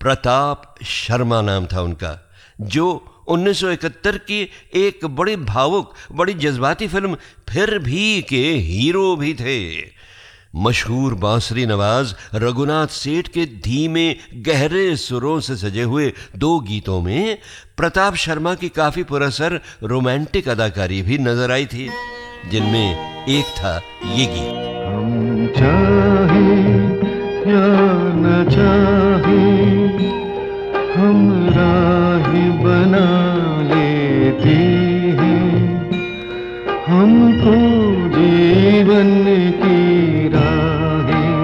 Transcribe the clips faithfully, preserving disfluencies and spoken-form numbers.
प्रताप शर्मा नाम था उनका, जो उन्नीस सौ इकहत्तर की एक बड़ी भावुक, बड़ी जज्बाती फिल्म फिर भी के हीरो भी थे। मशहूर बांसुरी नवाज रघुनाथ सेठ के धीमे गहरे सुरों से सजे हुए दो गीतों में प्रताप शर्मा की काफी पुरअसर रोमांटिक अदाकारी भी नजर आई थी, जिनमें एक था ये गीत। हम चाहे या न चाहे हम राही बना लेते हैं, हमको जीवन की राहें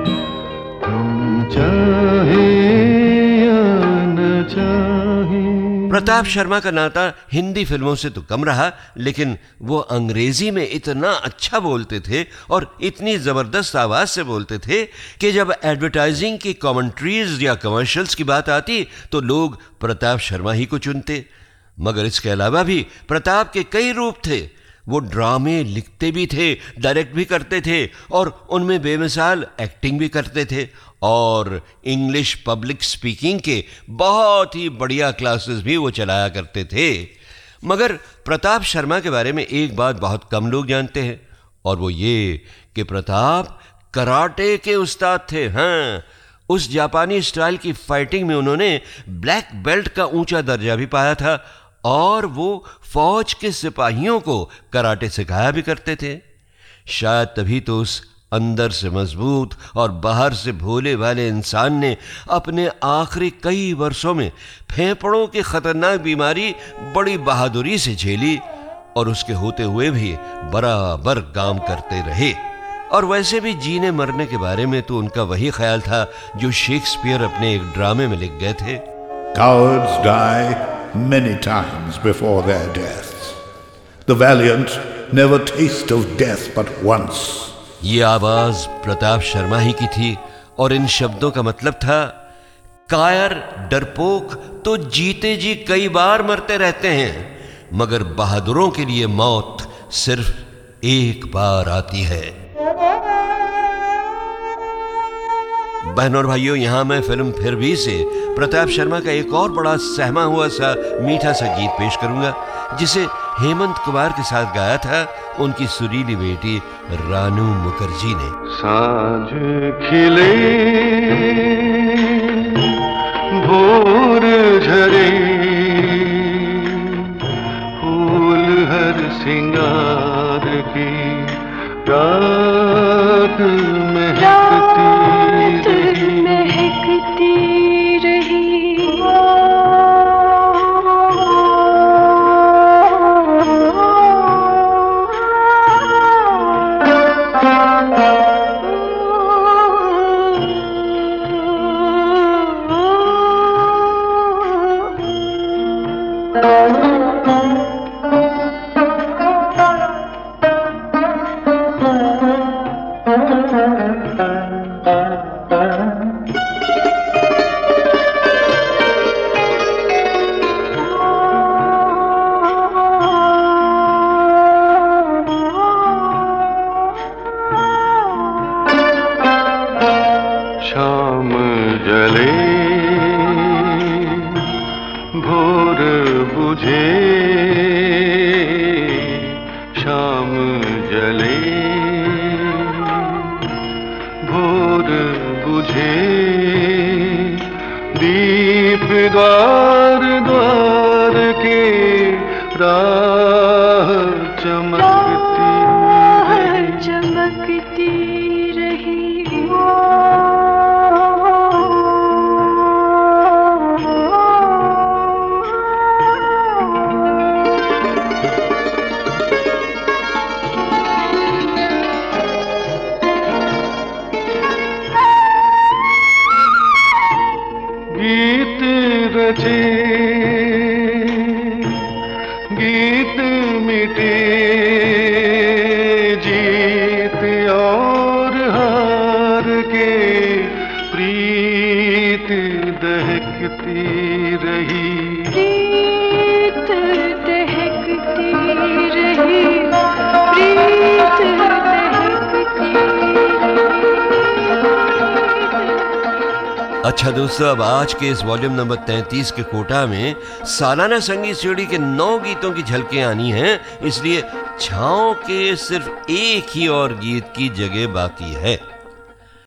हम चाहे या न चाहे। प्रताप शर्मा का नाता हिंदी फिल्मों से तो कम रहा, लेकिन वो अंग्रेजी में इतना अच्छा बोलते थे और इतनी जबरदस्त आवाज से बोलते थे कि जब एडवर्टाइजिंग की कमेंट्रीज या कमर्शियल्स की बात आती तो लोग प्रताप शर्मा ही को चुनते। मगर इसके अलावा भी प्रताप के कई रूप थे। वो ड्रामे लिखते भी थे, डायरेक्ट भी करते थे और उनमें बेमिसाल एक्टिंग भी करते थे, और इंग्लिश पब्लिक स्पीकिंग के बहुत ही बढ़िया क्लासेस भी वो चलाया करते थे। मगर प्रताप शर्मा के बारे में एक बात बहुत कम लोग जानते हैं, और वो ये कि प्रताप कराटे के उस्ताद थे। हाँ, उस जापानी स्टाइल की फाइटिंग में उन्होंने ब्लैक बेल्ट का ऊंचा दर्जा भी पाया था, और वो फौज के सिपाहियों को कराटे सिखाया भी करते थे। शायद तभी तो उस अंदर से मजबूत और बाहर से भोले वाले इंसान ने अपने आखिरी कई वर्षों में फेफड़ों की खतरनाक बीमारी बड़ी बहादुरी से झेली, और उसके होते हुए भी बराबर काम करते रहे। और वैसे भी जीने मरने के बारे में तो उनका वही ख्याल था जो शेक्सपियर अपने एक ड्रामे में लिख गए थे। Cowards die many times before their deaths. The valiant never taste of death but once. ये आवाज प्रताप शर्मा ही की थी, और इन शब्दों का मतलब था, कायर डरपोक तो जीते जी कई बार मरते रहते हैं, मगर बहादुरों के लिए मौत सिर्फ एक बार आती है। बहनों और भाइयों, यहां मैं फिल्म फिर भी से प्रताप शर्मा का एक और बड़ा सहमा हुआ सा मीठा सा गीत पेश करूंगा, जिसे हेमंत कुमार के साथ गाया था उनकी सुरीली बेटी रानू मुखर्जी ने। सांझ खिले भोर झरे फूल हर सिंगार की रात महकती रही, महकती रही। शाम जले भोर बुझे, शाम जले भोर बुझे, दीप द्वार द्वार के राह चमकती रही, चमकती रही। गीत रचे गीत मिटे, जीत और हार के प्रीत दहकती रही, प्रीत दहकती रही, प्रीत दहकती रही। अच्छा दोस्तों, अब आज के इस वॉल्यूम नंबर तैंतीस के कोटा में सालाना संगीत सीढ़ी के नौ गीतों की झलकें आनी हैं, इसलिए छाँव के सिर्फ एक ही और गीत की जगह बाकी है।